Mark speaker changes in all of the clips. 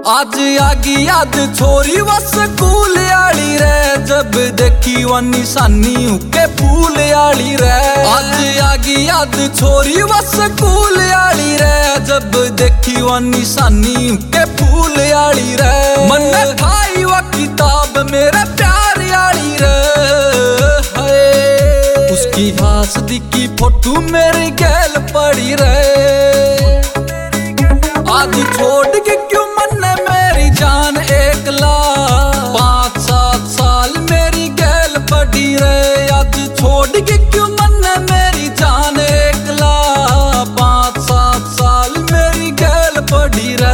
Speaker 1: आज आगी याद छोरी वो स्कूल आली रे, जब देखी वो निशानी के फूल आली रे। आज आगी याद छोरी वो स्कूल आली रे, जब देखी वो निशानी के फूल आली रे। मन खाई वो किताब मेरे प्यार आली रे, उसकी हास दिखी फोटो मेरी गैल पड़ी रे। आज छोड़ के क्यों मन मेरी जान एकला, 5-7 साल मेरी गैल पड़ी रे। आज छोड़ के क्यों मन मेरी जान एकला, 5-7 साल मेरी गैल पड़ी रे।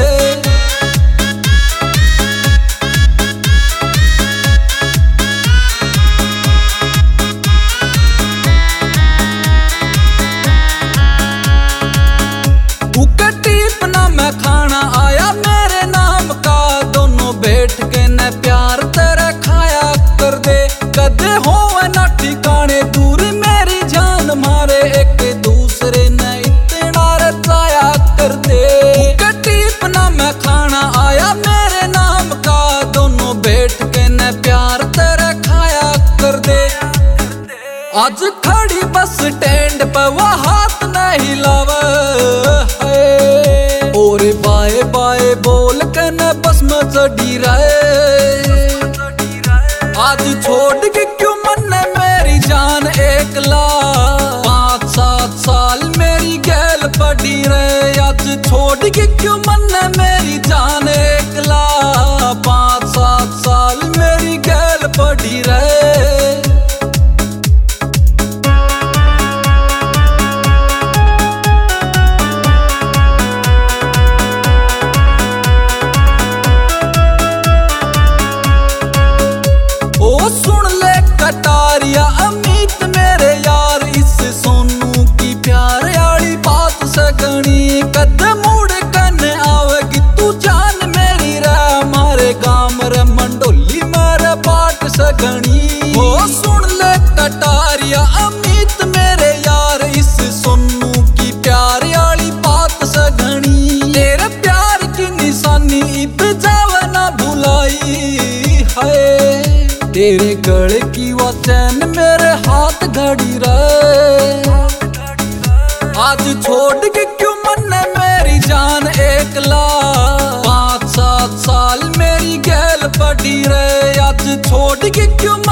Speaker 1: खाना आया मेरे नाम का, दोनों बैठ के न प्यार तेरा खाया कर दे। कदे हो ना ठिकाने दूर मेरी जान मारे, एक दूसरे न इतना रचाया कर दे। टीप ना मैं खाना आया मेरे नाम का, दोनों बैठ के न प्यार तेरा खाया कर दे। आज खड़ी बस स्टैंड पर वो हाथ नहीं लावा, और बाए बाए बोल के न बस में चढ़ी रहे। आज छोड़ के क्यों मन मेरी जान एकला, 5-7 साल मेरी गैल पड़ी रहे। आज छोड़ के क्यों मन मेरी जान एकला, 5-7 साल मेरी गैल पड़ी रहे। कटारिया अमित मेरे यार, इस सोनू की प्यार आली बात सगनी। कद मुड़ कन आवेगी तू जान मेरी रे, मारे गाम रे मंडोली मेरे बाट सगनी। ओ सुन ले कटारिया अमित मेरे यार, इस सोनू की प्यार आली बात सगनी। तेरे प्यार की निशानी इब जावे ना भुलाई है, तेरे गले की वो चैन मेरे हाथ घड़ी रहे। आज छोड़ के क्यों मन मेरी जान एकला, 5-7 साल मेरी गैल पड़ी रहे। आज छोड़ के क्यों